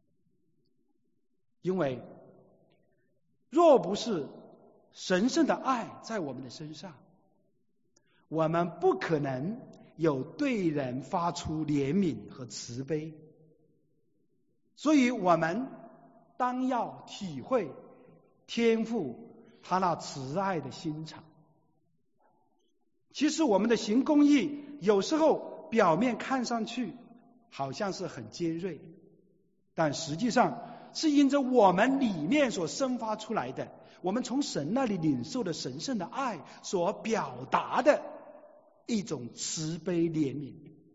因为若不是神圣的爱在我们的身上，我们不可能有对人发出怜悯和慈悲。所以我们当要体会天父他那慈爱的心肠。其实我们的行公义有时候表面看上去好像是很尖锐，但实际上是因着我们里面所生发出来的，我们从神那里领受的神圣的爱所表达的一种慈悲怜悯，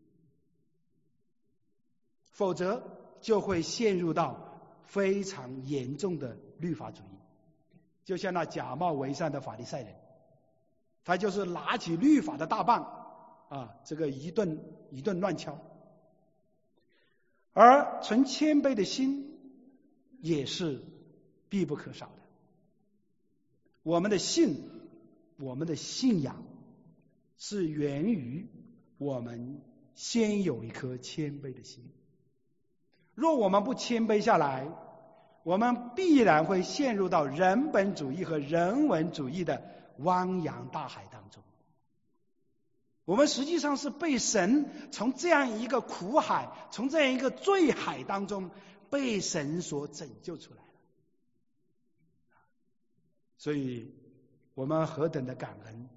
否则就会陷入到非常严重的律法主义。就像那假冒为善的法利赛人，他就是拿起律法的大棒啊，这个一顿一顿乱敲。而存谦卑的心也是必不可少的。 我们的信，我们的信仰是源于我们先有一颗谦卑的心。若我们不谦卑下来，我们必然会陷入到人本主义和人文主义的汪洋大海当中。我们实际上是被神从这样一个苦海，从这样一个罪海当中被神所拯救出来了。所以我们何等的感恩！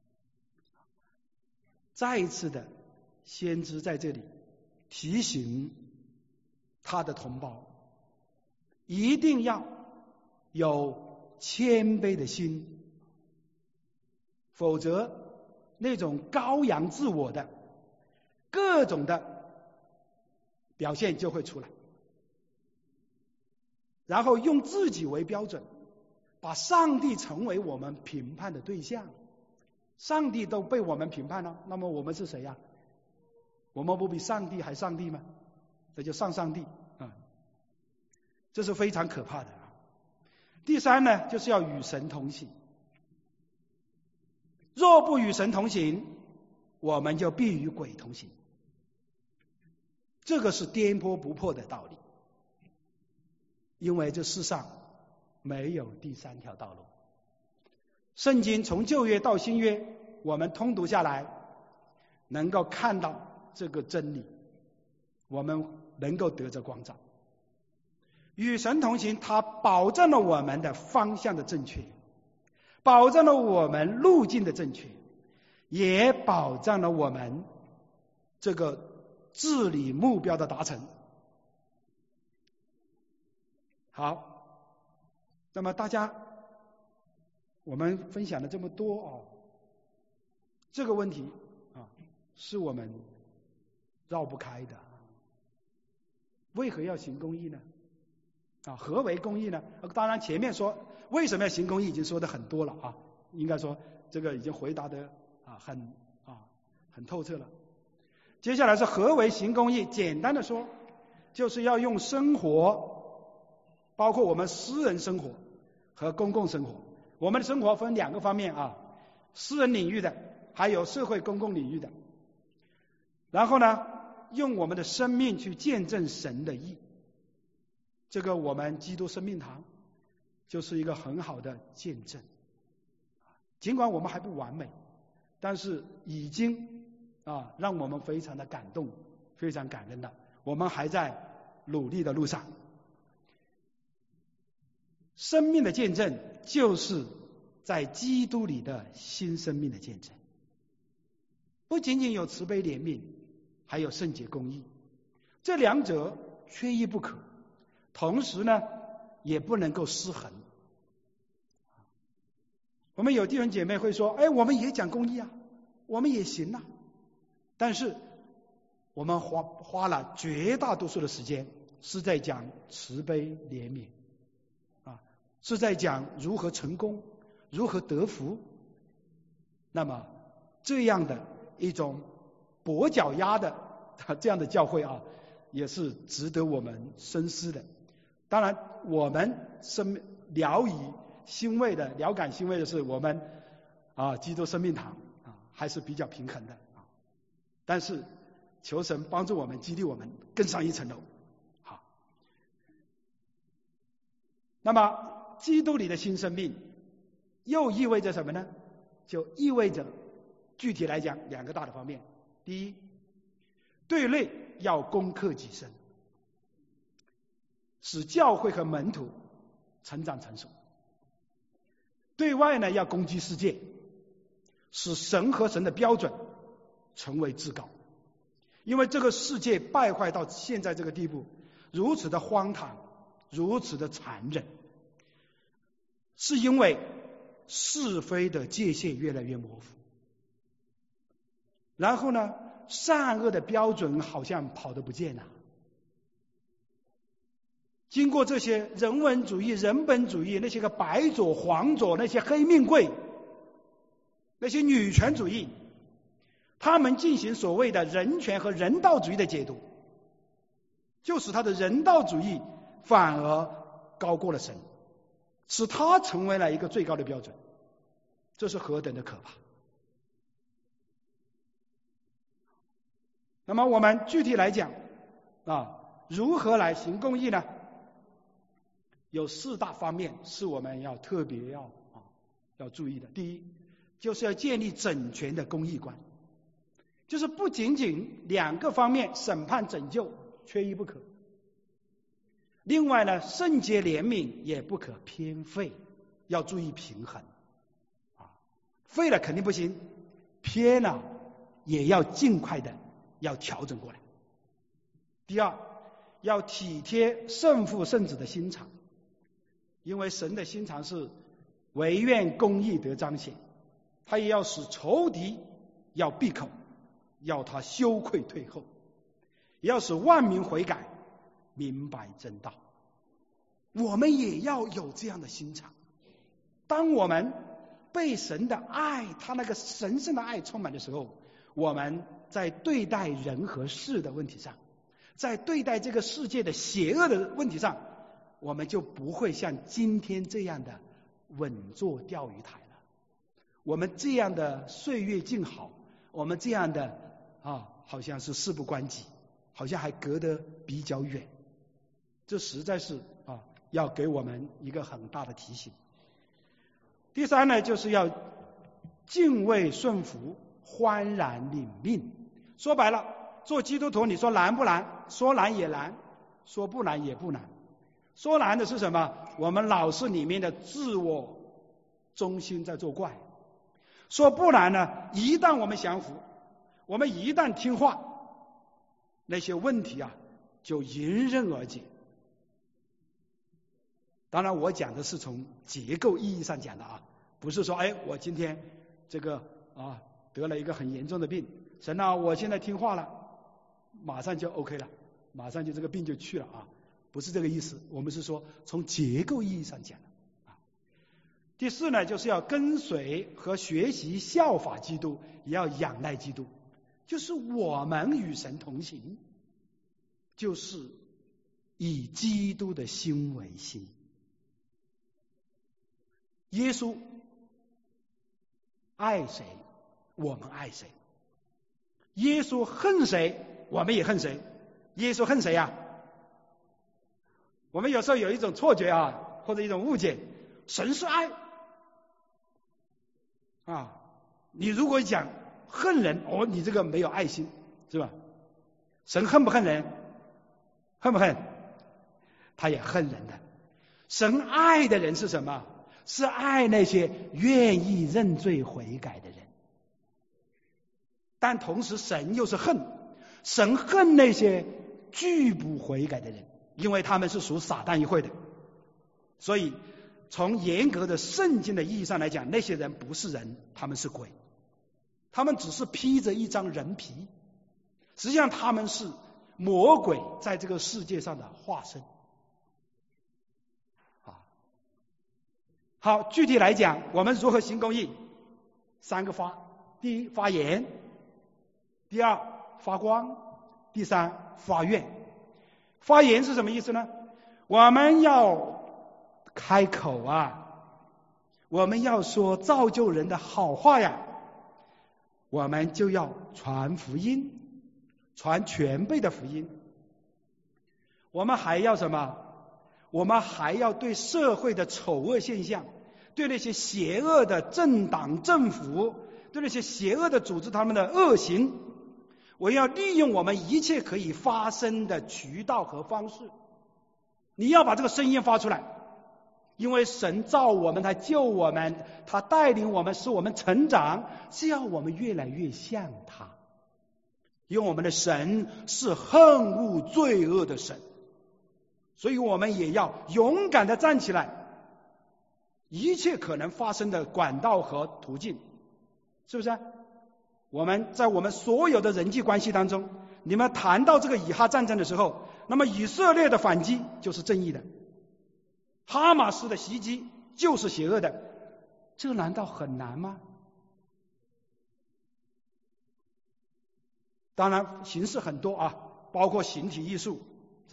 再一次的，先知在这里提醒他的同胞，一定要有谦卑的心，否则那种高扬自我的各种的表现就会出来，然后用自己为标准，把上帝成为我们评判的对象。上帝都被我们评判了，那么我们是谁呀？我们不比上帝还上帝吗？这就上上帝啊，这是非常可怕的啊。第三呢，就是要与神同行。若不与神同行，我们就必与鬼同行。这个是颠扑不破的道理，因为这世上没有第三条道路。圣经从旧约到新约，我们通读下来，能够看到这个真理，我们能够得着光照。与神同行，它保证了我们的方向的正确，保证了我们路径的正确，也保障了我们这个治理目标的达成。好，那么大家，我们分享了这么多哦，这个问题啊，是我们绕不开的。为何要行公义呢？啊，何为公义呢？当然前面说为什么要行公义已经说的很多了啊，应该说这个已经回答的啊很啊很透彻了。接下来是何为行公义？简单的说，就是要用生活，包括我们私人生活和公共生活。我们的生活分两个方面啊，私人领域的，还有社会公共领域的。然后呢，用我们的生命去见证神的义。这个我们基督生命堂就是一个很好的见证。尽管我们还不完美，但是已经啊让我们非常的感动，非常感恩的。我们还在努力的路上。生命的见证就是在基督里的新生命的见证，不仅仅有慈悲怜悯，还有圣洁公义，这两者缺一不可，同时呢也不能够失衡。我们有弟兄姐妹会说，哎，我们也讲公义啊，我们也行啊，但是我们花花了绝大多数的时间是在讲慈悲怜悯啊，是在讲如何成功，如何得福。那么这样的一种跛脚鸭的这样的教会啊，也是值得我们深思的。当然我们生聊以欣慰的聊感欣慰的是，我们啊基督生命堂啊还是比较平衡的啊，但是求神帮助我们，激励我们更上一层楼。好，那么基督里的新生命又意味着什么呢？就意味着具体来讲两个大的方面。第一，对内要攻克己身，使教会和门徒成长成熟；对外呢，要攻击世界，使神和神的标准成为至高。因为这个世界败坏到现在这个地步，如此的荒唐，如此的残忍，是因为是非的界限越来越模糊，然后呢，善恶的标准好像跑得不见了。经过这些人文主义、人本主义，那些个白左、黄左，那些黑命贵，那些女权主义，他们进行所谓的人权和人道主义的解读，就使他的人道主义反而高过了神。 使它成为了一个最高的标准，这是何等的可怕。那么我们具体来讲啊，如何来行公义呢？有四大方面是我们要特别要啊要注意的。第一，就是要建立整全的公义观，就是不仅仅两个方面审判拯救缺一不可。另外呢，圣洁怜悯也不可偏废，要注意平衡啊，废了肯定不行，偏了也要尽快的要调整过来。第二，要体贴圣父圣子的心肠，因为神的心肠是惟愿公义得彰显，他也要使仇敌要闭口，要他羞愧退后，也要使万民悔改，明白真道。我们也要有这样的心肠。当我们被神的爱，他那个神圣的爱充满的时候，我们在对待人和事的问题上，在对待这个世界的邪恶的问题上，我们就不会像今天这样的稳坐钓鱼台了。我们这样的岁月静好，我们这样的啊，好像是事不关己，好像还隔得比较远。这实在是啊，要给我们一个很大的提醒。第三呢，就是要敬畏顺服，欢然领命。说白了，做基督徒，你说难不难？说难也难，说不难也不难。说难的是什么？我们老是里面的自我中心在作怪。说不难呢，一旦我们降服，我们一旦听话，那些问题啊就迎刃而解。当然我讲的是从结构意义上讲的啊，不是说哎我今天这个啊得了一个很严重的病，神啊我现在听话了，马上就 OK 了，马上就这个病就去了啊，不是这个意思。我们是说从结构意义上讲的啊。第四呢，就是要跟随和学习效法基督，也要仰赖基督，就是我们与神同行，就是以基督的心为心。耶稣爱谁，我们爱谁；耶稣恨谁，我们也恨谁。耶稣恨谁呀？我们有时候有一种错觉啊，或者一种误解，神是爱啊。你如果讲恨人，哦，你这个没有爱心，是吧？神恨不恨人？恨不恨？他也恨人的。神爱的人是什么？是爱那些愿意认罪悔改的人。但同时神又是恨，神恨那些拒不悔改的人，因为他们是属撒旦一会的。所以从严格的圣经的意义上来讲，那些人不是人，他们是鬼，他们只是披着一张人皮，实际上他们是魔鬼在这个世界上的化身。好，具体来讲，我们如何行公义？三个发：第一，发言；第二，发光；第三，发愿。发言是什么意思呢？我们要开口啊，我们要说造就人的好话呀，我们就要传福音，传全备的福音。我们还要什么？我们还要对社会的丑恶现象，对那些邪恶的政党政府，对那些邪恶的组织他们的恶行，我要利用我们一切可以发声的渠道和方式。你要把这个声音发出来，因为神造我们，他救我们，他带领我们，使我们成长，是要我们越来越像他。因为我们的神是恨恶罪恶的神，所以我们也要勇敢的站起来，一切可能发生的管道和途径，是不是？我们在我们所有的人际关系当中，你们谈到这个以哈战争的时候，那么以色列的反击就是正义的，哈马斯的袭击就是邪恶的，这难道很难吗？当然形式很多啊，包括形体艺术，是吧？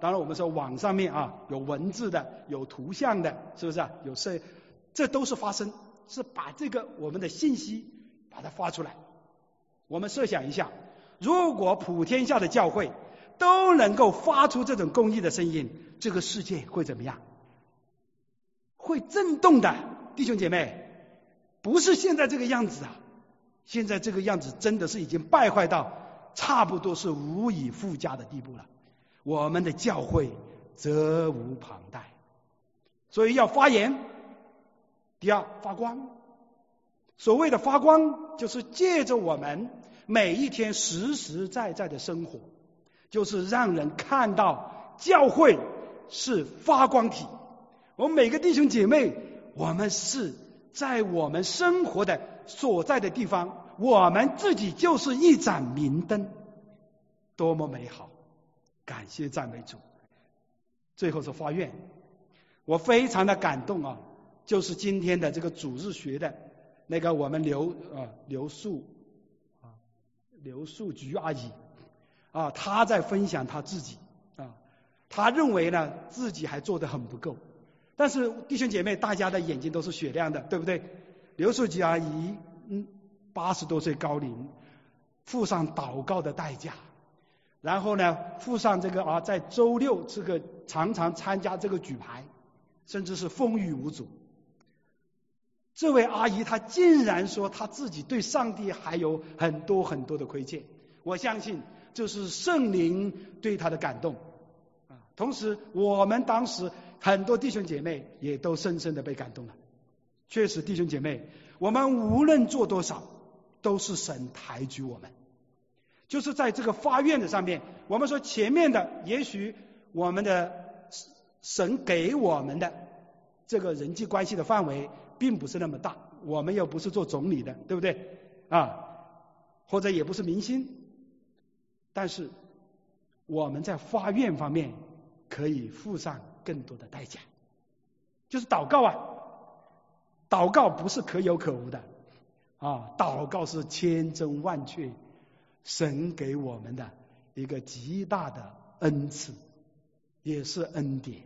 当然我们说网上面啊有文字的，有图像的，是不是啊？有声，这都是发声，是把这个我们的信息把它发出来。我们设想一下，如果普天下的教会都能够发出这种公义的声音，这个世界会怎么样？会震动的，弟兄姐妹，不是现在这个样子啊！现在这个样子真的是已经败坏到差不多是无以复加的地步了。我们的教会责无旁贷，所以要发言。第二，发光。所谓的发光，就是借着我们每一天实实在在的生活，就是让人看到教会是发光体。我们每个弟兄姐妹，我们是在我们生活的所在的地方，我们自己就是一盏明灯，多么美好！感谢赞美主。最后是发愿，我非常的感动啊！就是今天的这个主日学的那个我们刘啊刘素啊刘素菊阿姨啊，她在分享她自己啊，她认为呢自己还做得很不够。但是弟兄姐妹，大家的眼睛都是雪亮的，对不对？刘素菊阿姨，嗯，八十多岁高龄，付上祷告的代价，然后呢，付上这个啊，在周六这个常常参加这个举牌，甚至是风雨无阻。这位阿姨她竟然说她自己对上帝还有很多很多的亏欠，我相信这是圣灵对她的感动啊。同时，我们当时很多弟兄姐妹也都深深的被感动了。确实，弟兄姐妹，我们无论做多少，都是神抬举我们。就是在这个发愿的上面，我们说前面的也许我们的神给我们的这个人际关系的范围并不是那么大，我们又不是做总理的，对不对啊？或者也不是明星，但是我们在发愿方面可以付上更多的代价，就是祷告啊！祷告不是可有可无的啊，祷告是千真万确，神给我们的一个极大的恩赐，也是恩典。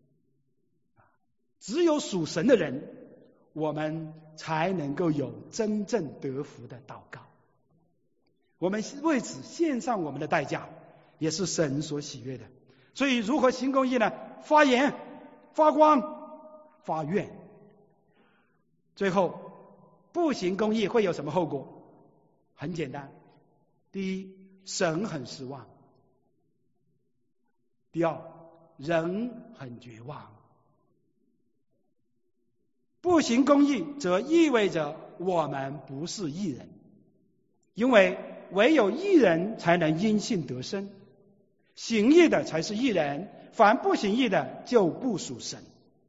只有属神的人，我们才能够有真正得福的祷告。我们为此献上我们的代价，也是神所喜悦的。所以如何行公义呢？发言、发光、发愿。最后，不行公义会有什么后果？很简单，第一，神很失望；第二，人很绝望。不行公义，则意味着我们不是义人，因为唯有义人才能因信得生，行义的才是义人，凡不行义的就不属神。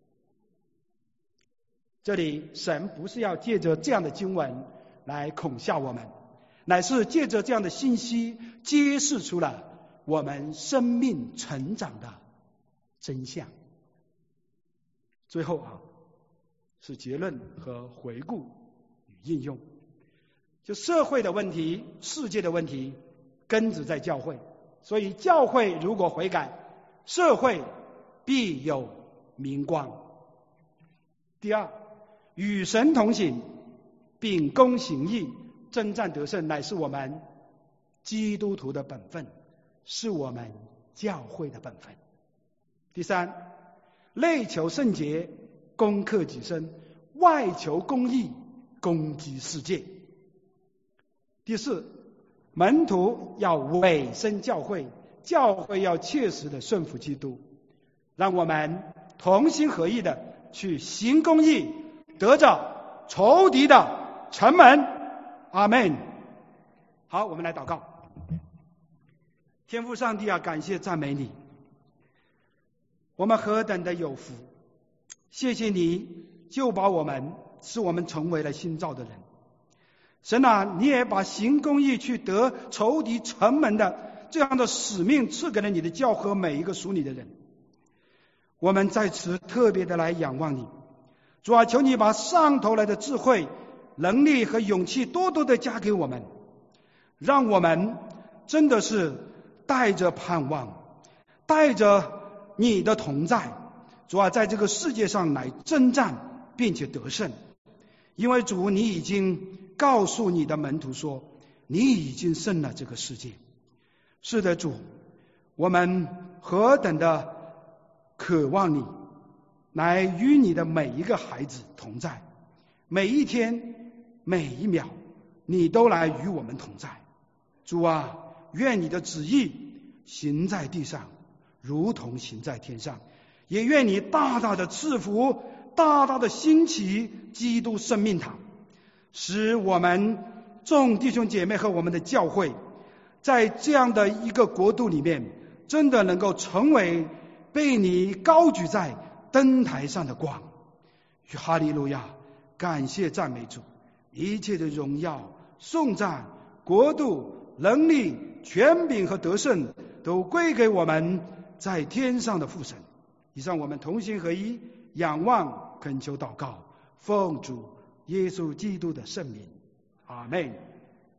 这里神不是要借着这样的经文来恐吓我们，乃是借着这样的信息揭示出了我们生命成长的真相。最后啊，是结论和回顾与应用。就社会的问题、世界的问题，根植在教会，所以教会如果悔改，社会必有明光。第二，与神同行，秉公行义，征战得胜，乃是我们基督徒的本分，是我们教会的本分。第三，内求圣洁，攻克己身，外求公义，攻击世界。第四，门徒要委身教会，教会要切实的顺服基督。让我们同心合意的去行公义，得着仇敌的城门。阿们。好，我们来祷告。天父上帝啊，感谢赞美你，我们何等的有福，谢谢你救把我们，使我们成为了新造的人。神啊，你也把行公义去得仇敌城门的这样的使命赐给了你的教和每一个属你的人。我们在此特别的来仰望你，主啊，求你把上头来的智慧、能力和勇气多多的加给我们，让我们真的是带着盼望， 带着你的同在，主啊，在这个世界上来征战并且得胜。因为主，你已经告诉你的门徒说，你已经胜了这个世界。是的，主，我们何等的渴望你来与你的每一个孩子同在，每一天每一秒你都来与我们同在。主啊，愿你的旨意行在地上如同行在天上，也愿你大大的赐福，大大的兴起基督生命堂，使我们众弟兄姐妹和我们的教会在这样的一个国度里面，真的能够成为被你高举在灯台上的光。哈利路亚！感谢赞美主，一切的荣耀颂赞国度能力权柄和得胜都归给我们在天上的父神。以上我们同心合一，仰望恳求祷告，奉主耶稣基督的圣名，阿们。